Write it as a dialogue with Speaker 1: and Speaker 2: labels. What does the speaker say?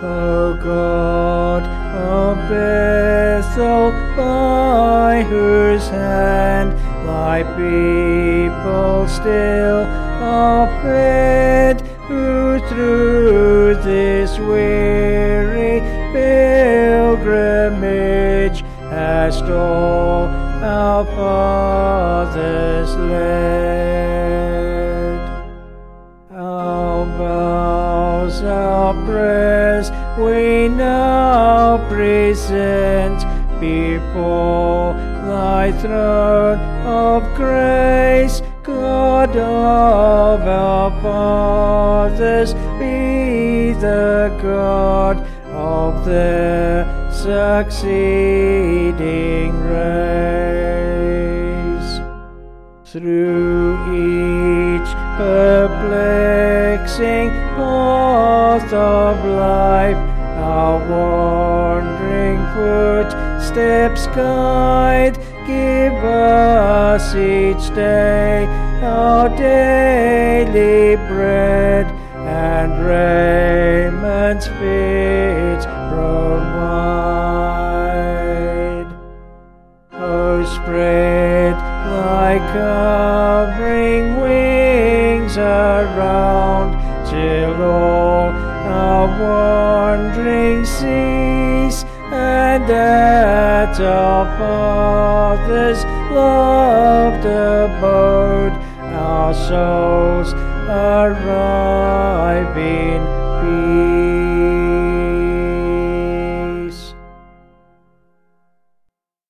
Speaker 1: O God of Bethel, by whose hand thy people still are fed, who through this weary pilgrimage hast all our fathers led. Our vows, our prayers we now present before thy throne of grace. God of our fathers, be the God of their succeeding race. Through each perplexing path of life, our wandering footsteps guide. Give us each day our daily bread, and raiment fit provide. O spread thy covering wings around, till all our wandering cease, and at our Father's loved abode our souls arrive in